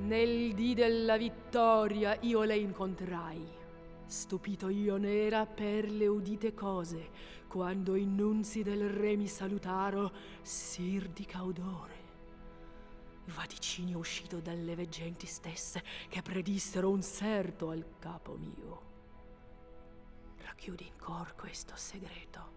Nel dì della vittoria io le incontrai. Stupito io n'era per le udite cose, quando i nunzi del re mi salutaro, sir di caudore. Vaticinio uscito dalle veggenti stesse, che predissero un serto al capo mio. Racchiudi in cor questo segreto.